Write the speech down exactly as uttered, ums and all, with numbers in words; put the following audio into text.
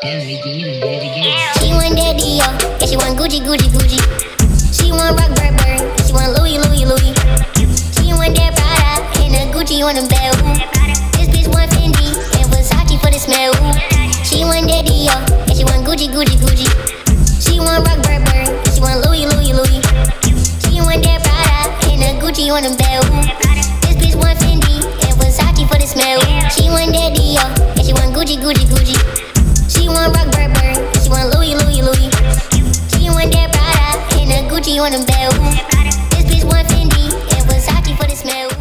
She want that Dior, yeah, she want Gucci, Gucci, Gucci. She want rock, bird, bird, yeah, she want Louis, Louis, Louis. She want that Prada and the Gucci on the belt. This bitch want Fendi and Versace for the smell. She want that Dior, yeah, she want Gucci, Gucci, Gucci. She want rock, bird, bird, yeah, she want Louis, Louis, Louis. She want that Prada and the Gucci on the belt. This bitch want Fendi and Versace for the smell. She want that Dior, yeah, she want Gucci, Gucci, Gucci. She want rock, bird, bird, yeah, she want Louis, Louis, Louis. She want that Prada and the Gucci on the belt. This bitch want Fendi and Versace for the smell.